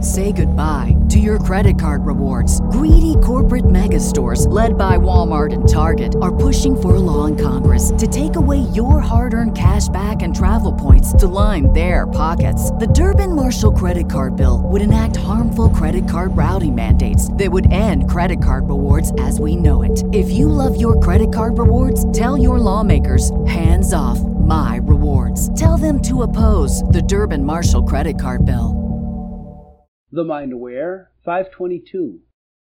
Say goodbye to your credit card rewards. Greedy corporate mega stores, led by Walmart and Target, are pushing for a law in Congress to take away your hard-earned cash back and travel points to line their pockets. The Durbin-Marshall credit card bill would enact harmful credit card routing mandates that would end credit card rewards as we know it. If you love your credit card rewards, tell your lawmakers, hands off my rewards. Tell them to oppose the Durbin-Marshall credit card bill. The Mind Aware 522.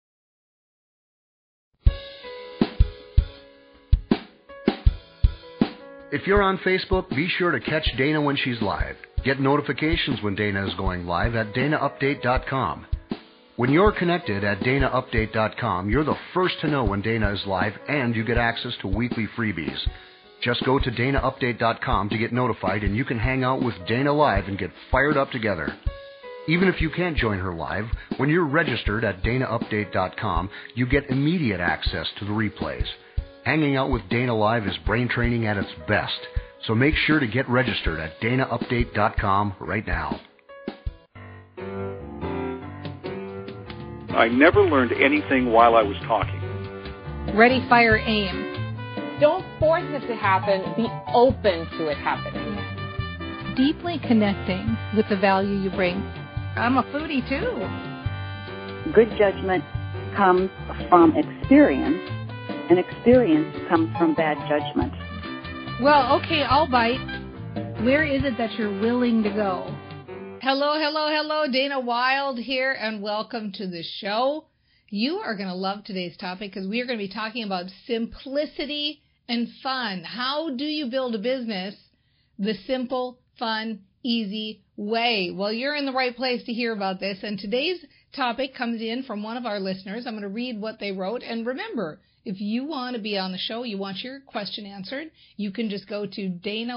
If you're on Facebook, be sure to catch Dana when she's live. Get notifications when Dana is going live at DanaUpdate.com. When you're connected at DanaUpdate.com, you're the first to know when Dana is live, and you get access to weekly freebies. Just go to DanaUpdate.com to get notified, and you can hang out with Dana live and get fired up together. Even if you can't join her live, when you're registered at DanaUpdate.com, you get immediate access to the replays. Hanging out with Dana live is brain training at its best, so make sure to get registered at DanaUpdate.com right now. I never learned anything while I was talking. Ready, fire, aim. Don't force it to happen. Be open to it happening. Deeply connecting with the value you bring. I'm a foodie too. Good judgment comes from experience, and experience comes from bad judgment. Well, okay, I'll bite. Where is it that you're willing to go? Hello, hello, hello. Dana Wilde here, and welcome to the show. You are going to love today's topic because we are going to be talking about simplicity and fun. How do you build a business the simple, fun, easy way? Well, you're in the right place to hear about this. And today's topic comes in from one of our listeners. I'm going to read what they wrote. And remember, if you want to be on the show, you want your question answered, you can just go to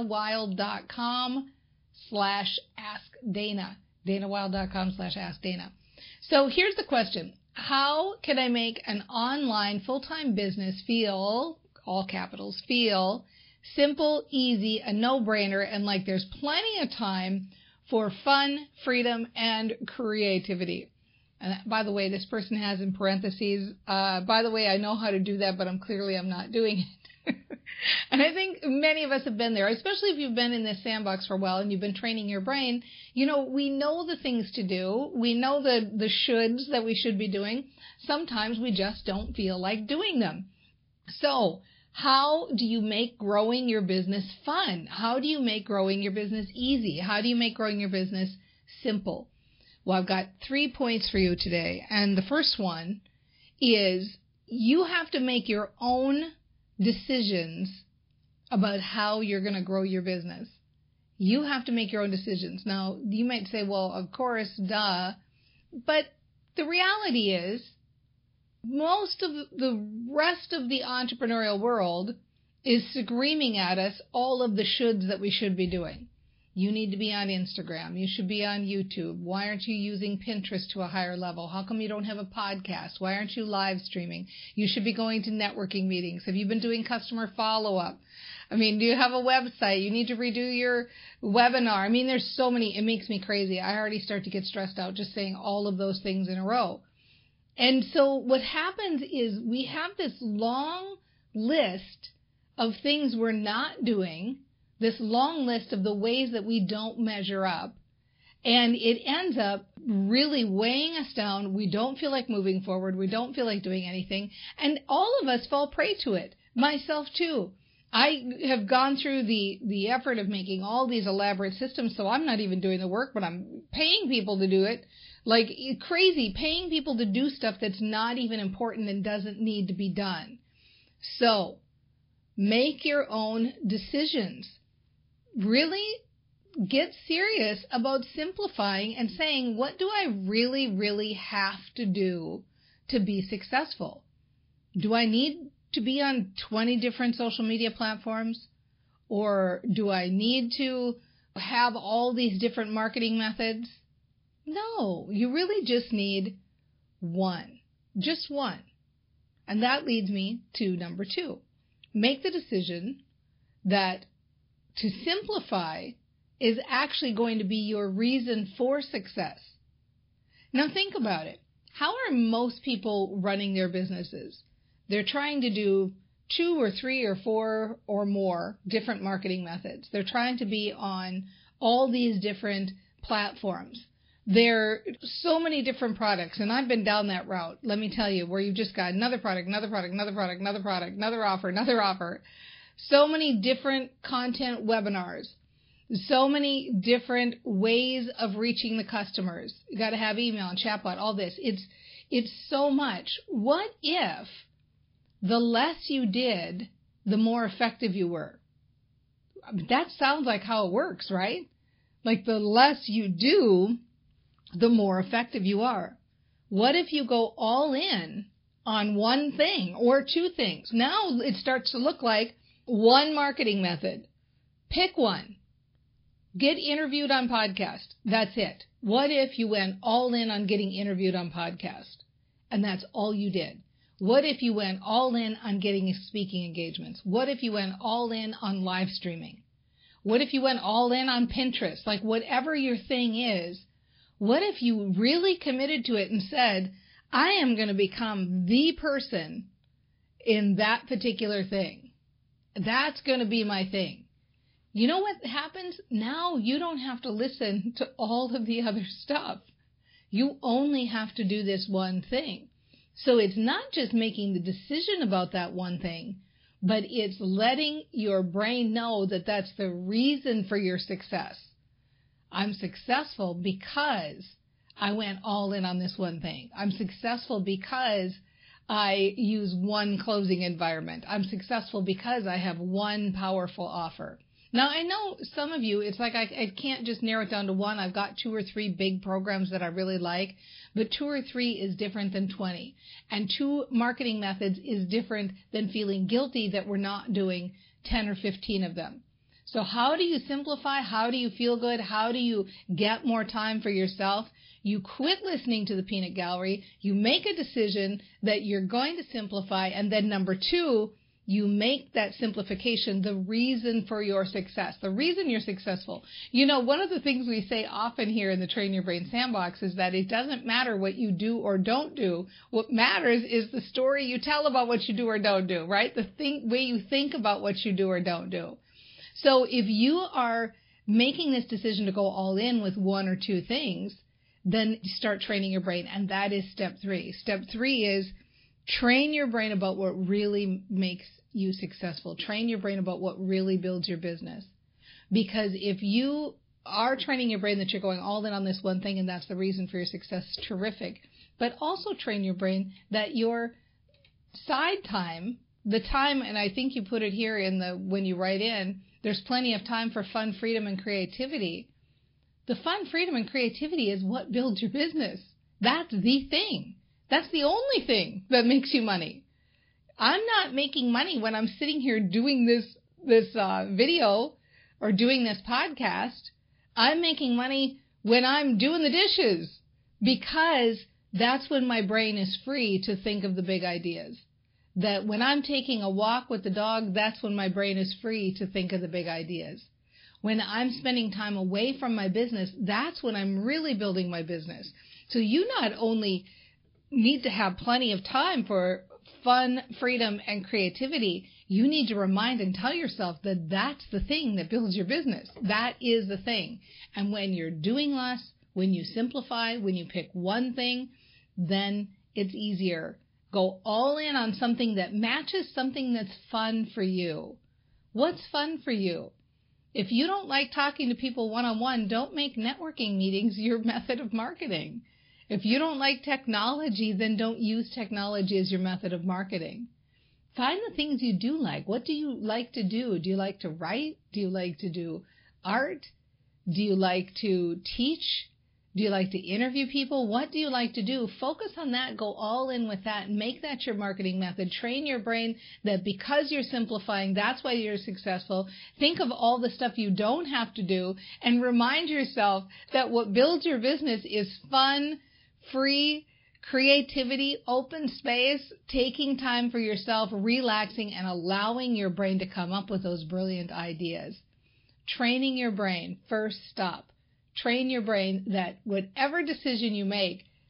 DanaWilde.com/AskDana. DanaWilde.com/AskDana. So here's the question. How can I make an online full-time business feel, all capitals, feel simple, easy, a no-brainer, and like there's plenty of time for fun, freedom, and creativity? And by the way, this person has in parentheses, by the way, I know how to do that, but I'm not doing it. And I think many of us have been there, especially if you've been in this sandbox for a while and you've been training your brain. You know, we know the things to do. We know the shoulds that we should be doing. Sometimes we just don't feel like doing them. So how do you make growing your business fun? How do you make growing your business easy? How do you make growing your business simple? Well, I've got 3 points for you today. And the first one is you have to make your own decisions about how you're going to grow your business. You have to make your own decisions. Now, you might say, well, of course, duh. But the reality is, most of the rest of the entrepreneurial world is screaming at us all of the shoulds that we should be doing. You need to be on Instagram. You should be on YouTube. Why aren't you using Pinterest to a higher level? How come you don't have a podcast? Why aren't you live streaming? You should be going to networking meetings. Have you been doing customer follow-up? I mean, do you have a website? You need to redo your webinar. I mean, there's so many. It makes me crazy. I already start to get stressed out just saying all of those things in a row. And so what happens is we have this long list of things we're not doing, this long list of the ways that we don't measure up, and it ends up really weighing us down. We don't feel like moving forward. We don't feel like doing anything, and all of us fall prey to it, myself too. I have gone through the effort of making all these elaborate systems, so I'm not even doing the work, but I'm paying people to do it. Like crazy, paying people to do stuff that's not even important and doesn't need to be done. So make your own decisions. Really get serious about simplifying and saying, what do I really, really have to do to be successful? Do I need to be on 20 different social media platforms? Or do I need to have all these different marketing methods? No, you really just need one. Just one. And that leads me to number 2. Make the decision that to simplify is actually going to be your reason for success. Now think about it. How are most people running their businesses? They're trying to do 2 or 3 or 4 or more different marketing methods. They're trying to be on all these different platforms. There are so many different products, and I've been down that route, let me tell you, where you've just got another product, another product, another product, another product, another offer. So many different content webinars. So many different ways of reaching the customers. You got to have email and chatbot, all this. It's so much. What if the less you did, the more effective you were? That sounds like how it works, right? Like the less you do, the more effective you are. What if you go all in on one thing or 2 things? Now it starts to look like one marketing method. Pick one. Get interviewed on podcast. That's it. What if you went all in on getting interviewed on podcast and that's all you did? What if you went all in on getting speaking engagements? What if you went all in on live streaming? What if you went all in on Pinterest? Like whatever your thing is, what if you really committed to it and said, I am going to become the person in that particular thing. That's going to be my thing. You know what happens? Now you don't have to listen to all of the other stuff. You only have to do this one thing. So it's not just making the decision about that one thing, but it's letting your brain know that that's the reason for your success. I'm successful because I went all in on this one thing. I'm successful because I use one closing environment. I'm successful because I have one powerful offer. Now, I know some of you, it's like I can't just narrow it down to one. I've got 2 or 3 big programs that I really like, but 2 or 3 is different than 20. And 2 marketing methods is different than feeling guilty that we're not doing 10 or 15 of them. So how do you simplify? How do you feel good? How do you get more time for yourself? You quit listening to the peanut gallery. You make a decision that you're going to simplify. And then number 2, you make that simplification the reason for your success, the reason you're successful. You know, one of the things we say often here in the Train Your Brain Sandbox is that it doesn't matter what you do or don't do. What matters is the story you tell about what you do or don't do, right? The way you think about what you do or don't do. So if you are making this decision to go all in with 1 or 2 things, then start training your brain. And that is step 3. Step 3 is train your brain about what really makes you successful. Train your brain about what really builds your business. Because if you are training your brain that you're going all in on this one thing and that's the reason for your success, terrific. But also train your brain that your side time, the time, and I think you put it here in the when you write in, there's plenty of time for fun, freedom, and creativity. The fun, freedom, and creativity is what builds your business. That's the thing. That's the only thing that makes you money. I'm not making money when I'm sitting here doing this video or doing this podcast. I'm making money when I'm doing the dishes because that's when my brain is free to think of the big ideas. That when I'm taking a walk with the dog, that's when my brain is free to think of the big ideas. When I'm spending time away from my business, that's when I'm really building my business. So you not only need to have plenty of time for fun, freedom, and creativity, you need to remind and tell yourself that that's the thing that builds your business. That is the thing. And when you're doing less, when you simplify, when you pick one thing, then it's easier. Go all in on something that matches something that's fun for you. What's fun for you? If you don't like talking to people one-on-one, don't make networking meetings your method of marketing. If you don't like technology, then don't use technology as your method of marketing. Find the things you do like. What do you like to do? Do you like to write? Do you like to do art? Do you like to teach? Do you like to interview people? What do you like to do? Focus on that. Go all in with that and make that your marketing method. Train your brain that because you're simplifying, that's why you're successful. Think of all the stuff you don't have to do and remind yourself that what builds your business is fun, free, creativity, open space, taking time for yourself, relaxing, and allowing your brain to come up with those brilliant ideas. Training your brain, first stop. Train your brain that whatever decision you make,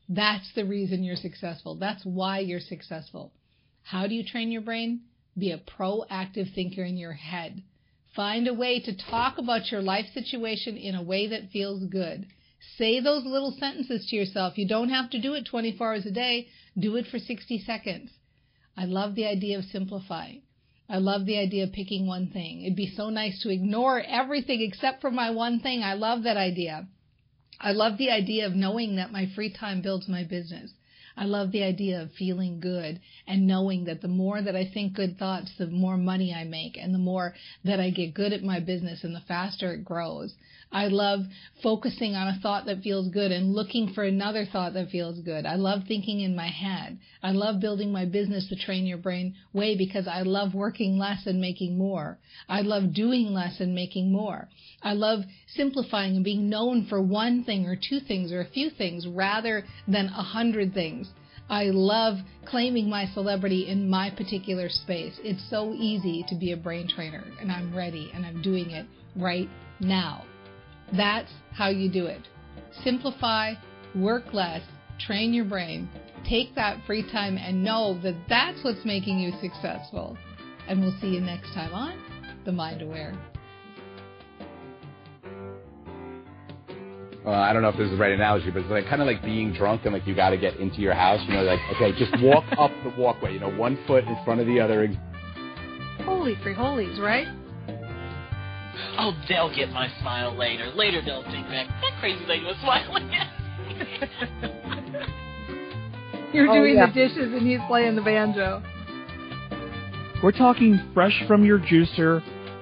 That's the reason you're successful. That's why you're successful. How do you train your brain? Be a proactive thinker in your head. Find a way to talk about your life situation in a way that feels good. Say those little sentences to yourself. You don't have to do it 24 hours a day. Do it for 60 seconds. I love the idea of simplifying. I love the idea of picking one thing. It'd be so nice to ignore everything except for my one thing. I love that idea. I love the idea of knowing that my free time builds my business. I love the idea of feeling good and knowing that the more that I think good thoughts, the more money I make, and the more that I get good at my business and the faster it grows. I love focusing on a thought that feels good and looking for another thought that feels good. I love thinking in my head. I love building my business the Train Your Brain way because I love working less and making more. I love doing less and making more. I love simplifying and being known for one thing or two things or a few things rather than 100 things. I love claiming my celebrity in my particular space. It's so easy to be a brain trainer, and I'm ready, and I'm doing it right now. That's how you do it. Simplify, work less, train your brain, take that free time, and know that that's what's making you successful. And we'll see you next time on The Mind Aware. I don't know if this is the right analogy, but it's like kind of like being drunk and like you got to get into your house. You know, like, okay, just walk up the walkway, you know, one foot in front of the other. Holy free holies, right? Oh, they'll get my smile later. Later they'll think back, that crazy lady was smiling at me. You're doing the dishes and he's playing the banjo. We're talking fresh from your juicer.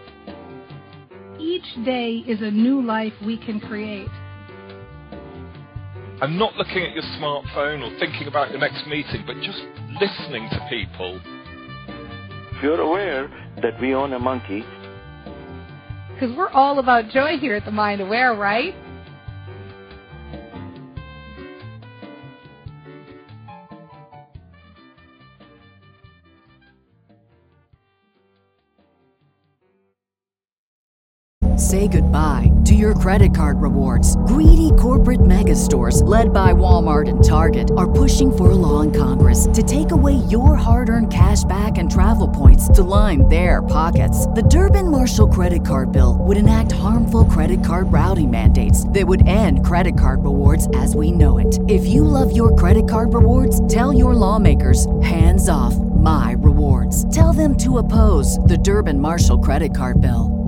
Each day is a new life we can create. And not looking at your smartphone or thinking about your next meeting, but just listening to people. If you're aware that we own a monkey. Because we're all about joy here at The Mind Aware, right? Say goodbye to your credit card rewards. Greedy corporate mega stores, led by Walmart and Target, are pushing for a law in Congress to take away your hard-earned cash back and travel points to line their pockets. The Durbin-Marshall credit card bill would enact harmful credit card routing mandates that would end credit card rewards as we know it. If you love your credit card rewards, tell your lawmakers, hands off my rewards. Tell them to oppose the Durbin-Marshall credit card bill.